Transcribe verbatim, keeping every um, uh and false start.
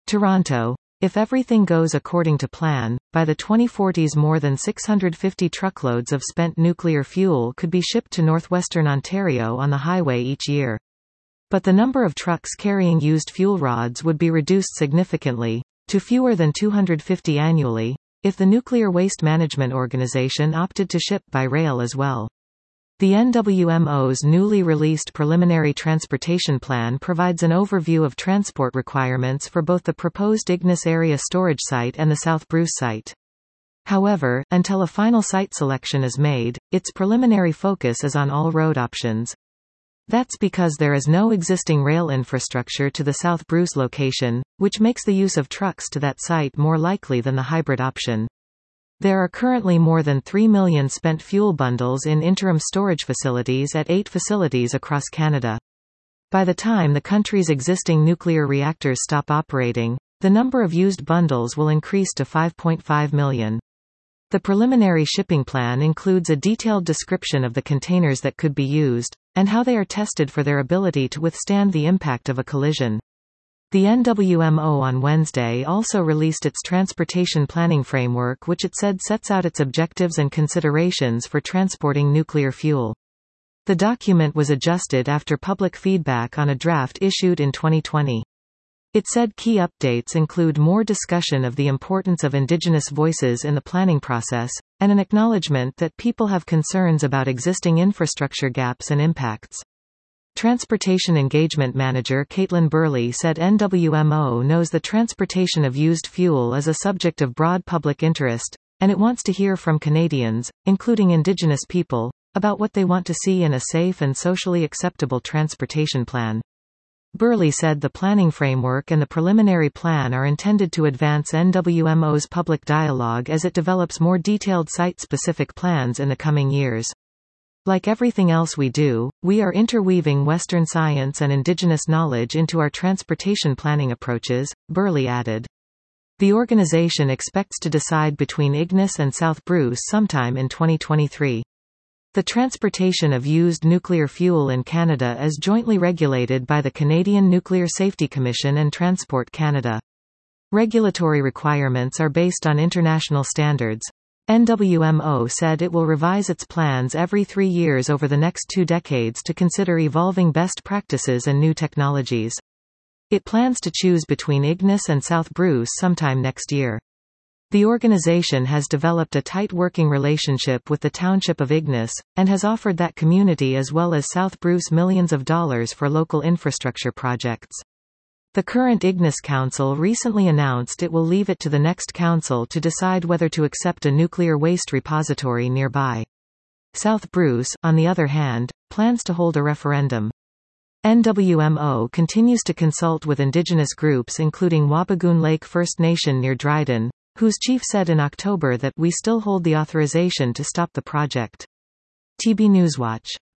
Toronto. If everything goes according to plan, by the twenty forties more than six hundred fifty truckloads of spent nuclear fuel could be shipped to northwestern Ontario on the highway each year. But the number of trucks carrying used fuel rods would be reduced significantly, to fewer than two hundred fifty annually, if the Nuclear Waste Management Organization opted to ship by rail as well. The N W M O's newly released Preliminary Transportation Plan provides an overview of transport requirements for both the proposed Ignis Area Storage Site and the South Bruce site. However, until a final site selection is made, its preliminary focus is on all road options. That's because there is no existing rail infrastructure to the South Bruce location, which makes the use of trucks to that site more likely than the hybrid option. There are currently more than three million spent fuel bundles in interim storage facilities at eight facilities across Canada. By the time the country's existing nuclear reactors stop operating, the number of used bundles will increase to five point five million. The preliminary shipping plan includes a detailed description of the containers that could be used, and how they are tested for their ability to withstand the impact of a collision. The N W M O on Wednesday also released its Transportation Planning Framework, which it said sets out its objectives and considerations for transporting nuclear fuel. The document was adjusted after public feedback on a draft issued in twenty twenty. It said key updates include more discussion of the importance of Indigenous voices in the planning process, and an acknowledgement that people have concerns about existing infrastructure gaps and impacts. Transportation Engagement Manager Caitlin Burley said N W M O knows the transportation of used fuel is a subject of broad public interest, and it wants to hear from Canadians, including Indigenous people, about what they want to see in a safe and socially acceptable transportation plan. Burley said the planning framework and the preliminary plan are intended to advance N W M O's public dialogue as it develops more detailed site-specific plans in the coming years. Like everything else we do, we are interweaving Western science and Indigenous knowledge into our transportation planning approaches, Burley added. The organization expects to decide between Ignis and South Bruce sometime in twenty twenty-three. The transportation of used nuclear fuel in Canada is jointly regulated by the Canadian Nuclear Safety Commission and Transport Canada. Regulatory requirements are based on international standards. N W M O said it will revise its plans every three years over the next two decades to consider evolving best practices and new technologies. It plans to choose between Ignis and South Bruce sometime next year. The organization has developed a tight working relationship with the township of Ignis, and has offered that community as well as South Bruce millions of dollars for local infrastructure projects. The current Ignis Council recently announced it will leave it to the next council to decide whether to accept a nuclear waste repository nearby. South Bruce, on the other hand, plans to hold a referendum. N W M O continues to consult with Indigenous groups including Wabigoon Lake First Nation near Dryden, whose chief said in October that we still hold the authorization to stop the project. T B Newswatch.